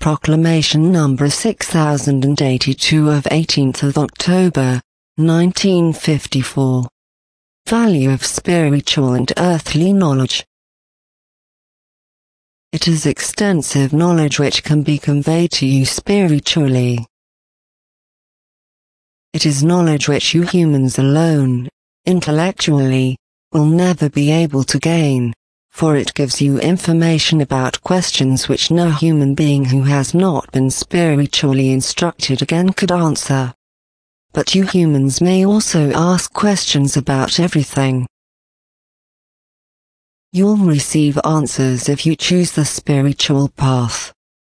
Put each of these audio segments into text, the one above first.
Proclamation number 6082 of 18th of October, 1954. Value of spiritual and earthly knowledge. It is extensive knowledge which can be conveyed to you spiritually. It is knowledge which you humans alone, intellectually, will never be able to gain, for it gives you information about questions which no human being who has not been spiritually instructed again could answer. But you humans may also ask questions about everything. You'll receive answers if you choose the spiritual path.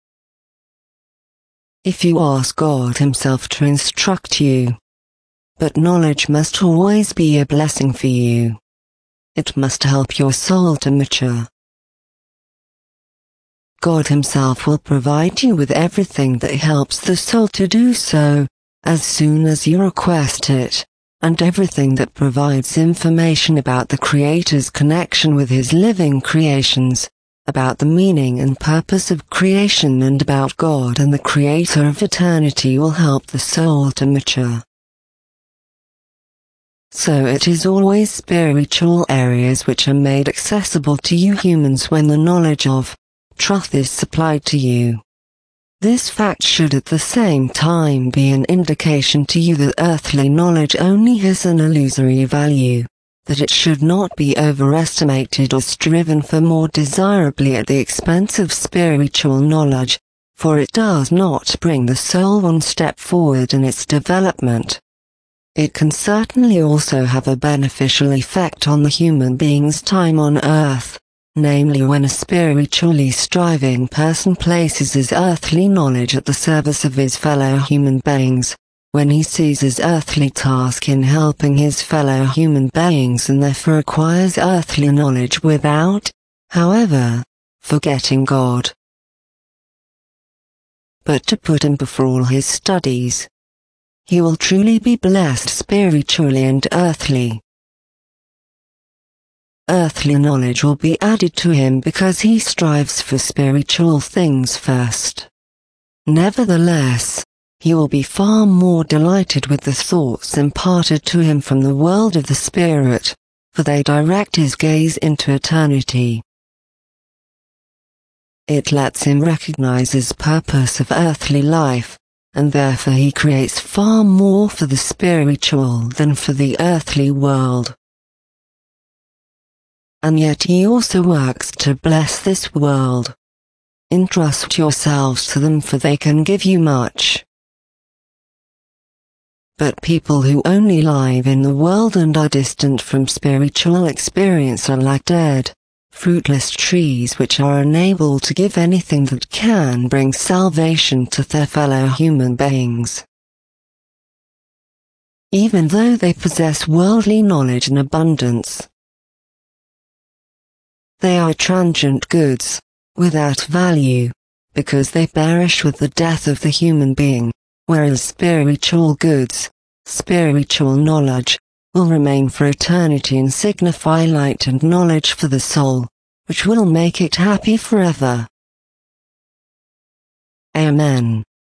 If you ask God Himself to instruct you. But knowledge must always be a blessing for you. It must help your soul to mature. God Himself will provide you with everything that helps the soul to do so, as soon as you request it, and everything that provides information about the Creator's connection with His living creations, about the meaning and purpose of creation and about God and the Creator of eternity will help the soul to mature. So it is always spiritual areas which are made accessible to you humans when the knowledge of truth is supplied to you. This fact should at the same time be an indication to you that earthly knowledge only has an illusory value, that it should not be overestimated or striven for more desirably at the expense of spiritual knowledge, for it does not bring the soul one step forward in its development. It can certainly also have a beneficial effect on the human being's time on earth, namely when a spiritually striving person places his earthly knowledge at the service of his fellow human beings, when he sees his earthly task in helping his fellow human beings and therefore acquires earthly knowledge without, however, forgetting God. But to put him before all his studies, he will truly be blessed spiritually and earthly. Earthly knowledge will be added to him because he strives for spiritual things first. Nevertheless, he will be far more delighted with the thoughts imparted to him from the world of the Spirit, for they direct his gaze into eternity. It lets him recognize his purpose of earthly life, and therefore he creates far more for the spiritual than for the earthly world. And yet he also works to bless this world. Entrust yourselves to them, for they can give you much. But people who only live in the world and are distant from spiritual experience are like dead, fruitless trees which are unable to give anything that can bring salvation to their fellow human beings. Even though they possess worldly knowledge in abundance, they are transient goods, without value, because they perish with the death of the human being, whereas spiritual goods, spiritual knowledge, will remain for eternity and signify light and knowledge for the soul, which will make it happy forever. Amen.